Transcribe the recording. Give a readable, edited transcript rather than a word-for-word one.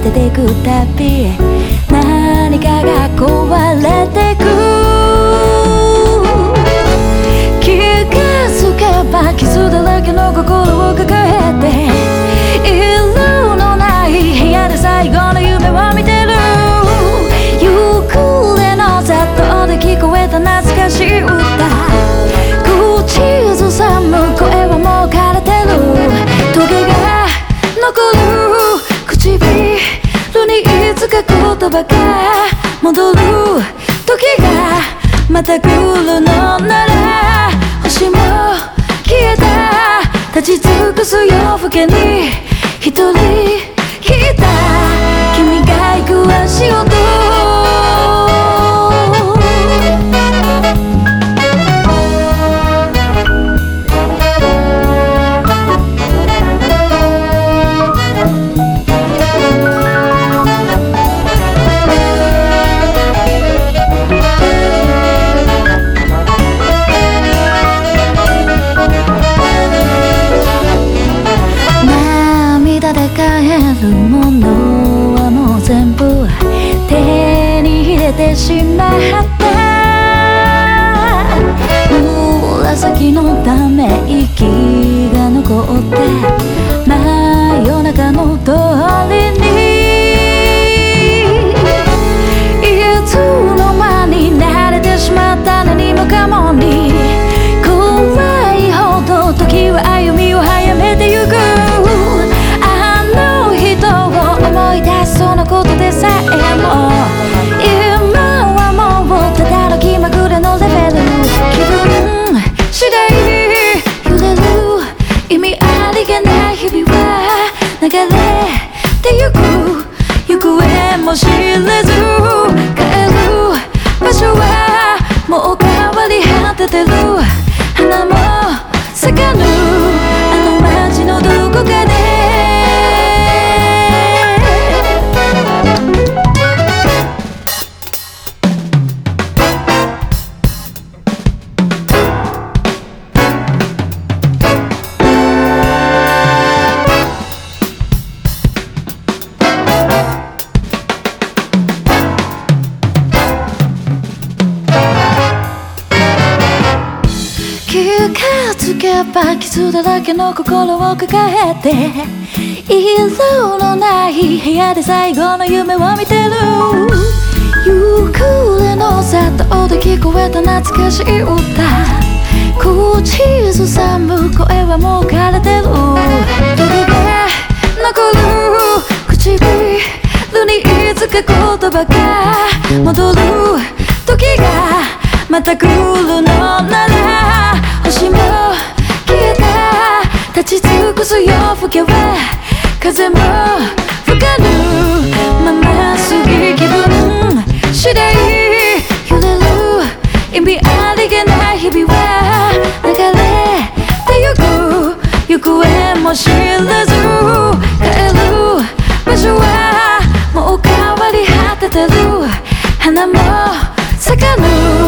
ててくたび何かが壊れてく気がつけば傷だらけの心を抱えて色のない部屋で最後の夢を見てる夕暮れの雑踏で聞こえた懐かしい歌口ずさむ声はもう枯れてるトゲが残る唇にいつか言葉が戻る時がまた来るのなら星も消えた立ち尽くす夜更けに一人来た君が行く足音るものはもう全部手に入れてしまった紫のため息が残って真夜中の通りにいつの間に慣れてしまった何もかもに怖いほど時は歩みを早めてゆく思い出すそのことでさえも今はもうただの気まぐれのレベル気分次第揺れる意味ありげない日々は流れてゆく行方も知れず帰る場所はもう変わり果ててる花も咲かぬあの街のどこかで傷だらけの心を抱えて色のない部屋で最後の夢を見てる夕暮れの雑踏で聞こえた懐かしい歌口ずさむ声はもう枯れてるトゲが残る唇にいつか言葉が戻る時がまた来るのなら星も立ち尽くす夜更けは風も吹かぬまますぎ気分次第揺れる意味ありげない日々は流れてゆく行方も知らず帰る場所はもう変わり果ててる花も咲かぬ